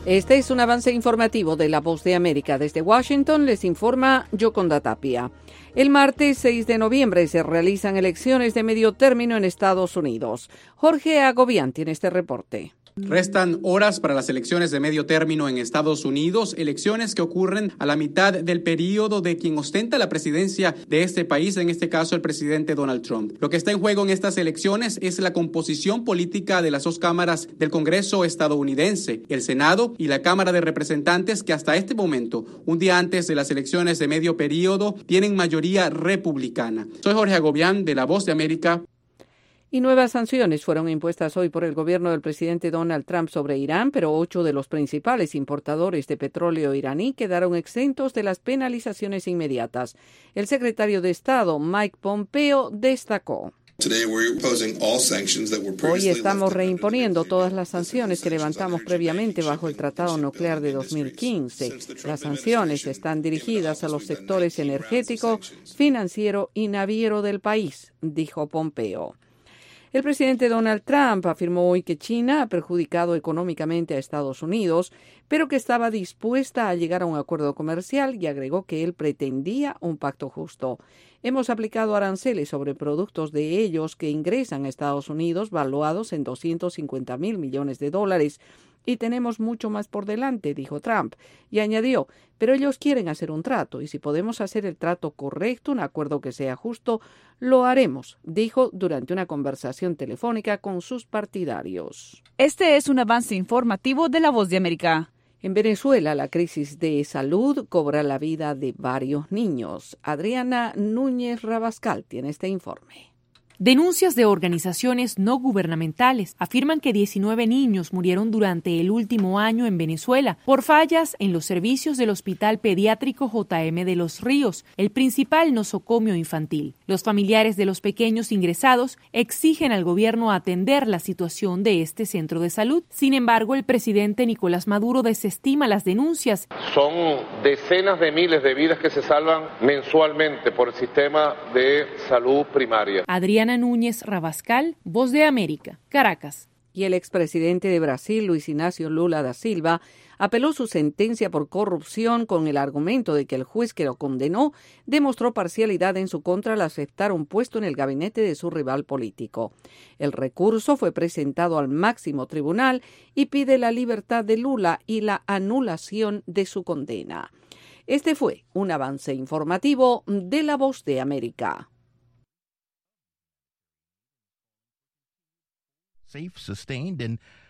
Este es un avance informativo de La Voz de América. Desde Washington les informa Yoconda Tapia. El martes 6 de noviembre se realizan elecciones de medio término en Estados Unidos. Jorge Agobián tiene este reporte. Restan horas para las elecciones de medio término en Estados Unidos, elecciones que ocurren a la mitad del periodo de quien ostenta la presidencia de este país, en este caso el presidente Donald Trump. Lo que está en juego en estas elecciones es la composición política de las dos cámaras del Congreso estadounidense, el Senado y la Cámara de Representantes, que hasta este momento, un día antes de las elecciones de medio periodo, tienen mayoría republicana. Soy Jorge Agobián de La Voz de América. Y nuevas sanciones fueron impuestas hoy por el gobierno del presidente Donald Trump sobre Irán, pero 8 de los principales importadores de petróleo iraní quedaron exentos de las penalizaciones inmediatas. El secretario de Estado, Mike Pompeo, destacó: hoy estamos reimponiendo todas las sanciones que levantamos previamente bajo el Tratado Nuclear de 2015. Las sanciones están dirigidas a los sectores energético, financiero y naviero del país, dijo Pompeo. El presidente Donald Trump afirmó hoy que China ha perjudicado económicamente a Estados Unidos, pero que estaba dispuesta a llegar a un acuerdo comercial y agregó que él pretendía un pacto justo. Hemos aplicado aranceles sobre productos de ellos que ingresan a Estados Unidos valuados en $250,000 millones y tenemos mucho más por delante, dijo Trump, y añadió: pero ellos quieren hacer un trato, y si podemos hacer el trato correcto, un acuerdo que sea justo, lo haremos, dijo durante una conversación telefónica con sus partidarios. Este es un avance informativo de La Voz de América. En Venezuela, la crisis de salud cobra la vida de varios niños. Adriana Núñez Rabascal tiene este informe. Denuncias de organizaciones no gubernamentales afirman que 19 niños murieron durante el último año en Venezuela por fallas en los servicios del Hospital Pediátrico JM de Los Ríos, el principal nosocomio infantil. Los familiares de los pequeños ingresados exigen al gobierno atender la situación de este centro de salud. Sin embargo, el presidente Nicolás Maduro desestima las denuncias. Son decenas de miles de vidas que se salvan mensualmente por el sistema de salud primaria. Adriana Núñez Rabascal, Voz de América, Caracas. Y el expresidente de Brasil, Luis Inácio Lula da Silva, apeló su sentencia por corrupción con el argumento de que el juez que lo condenó demostró parcialidad en su contra al aceptar un puesto en el gabinete de su rival político. El recurso fue presentado al máximo tribunal y pide la libertad de Lula y la anulación de su condena. Este fue un avance informativo de La Voz de América. Safe, sustained, and